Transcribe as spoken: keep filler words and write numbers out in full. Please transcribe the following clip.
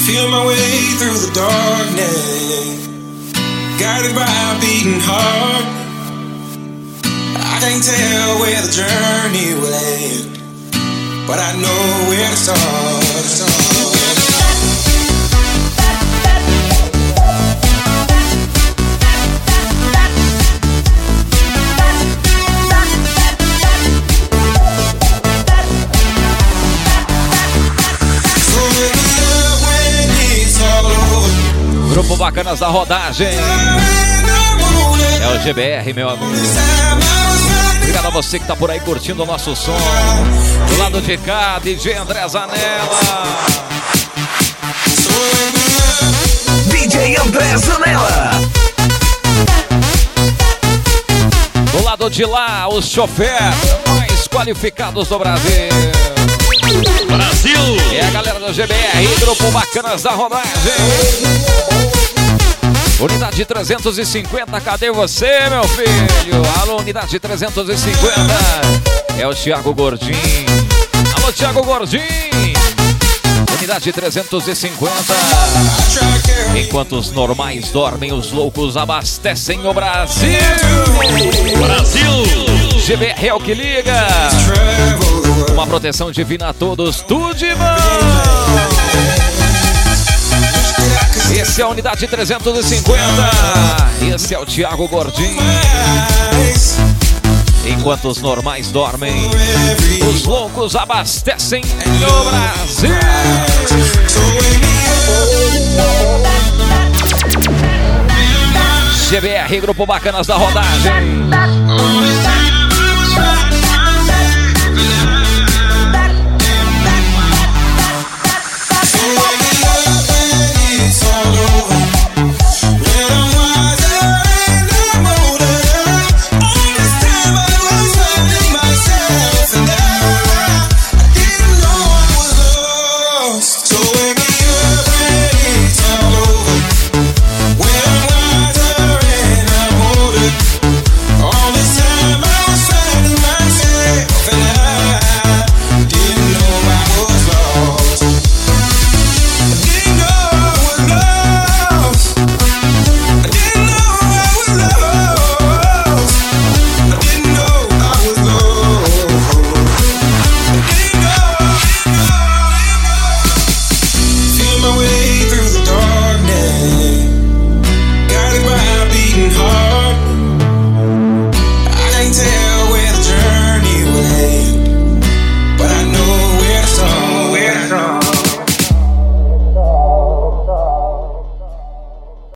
Feel my way through the darkness, guided by a beating heart. I can't tell where the journey will end, but I know where to start. start. Grupo Bacanas da Rodagem. É o G B R, meu amigo. Obrigado a você que tá por aí curtindo o nosso som. Do lado de cá, D J André Zanella. D J André Zanella. Do lado de lá, os choferes mais qualificados do Brasil. Brasil! É a galera do G B R, Grupo Bacanas da Rodagem. Unidade trezentos e cinquenta, cadê você, meu filho? Alô, Unidade trezentos e cinquenta. É o Thiago Gordinho. Alô, Thiago Gordinho. Unidade trezentos e cinquenta. Enquanto os normais dormem, os loucos abastecem o Brasil. Brasil! G B R é o que liga. Uma proteção divina a todos, tudo de bom. Esse é a Unidade trezentos e cinquenta. Esse é o Thiago Gordinho. Enquanto os normais dormem, os loucos abastecem o Brasil. G B R, Grupo Bacanas da Rodagem. Through the darkness, guided by a beating heart.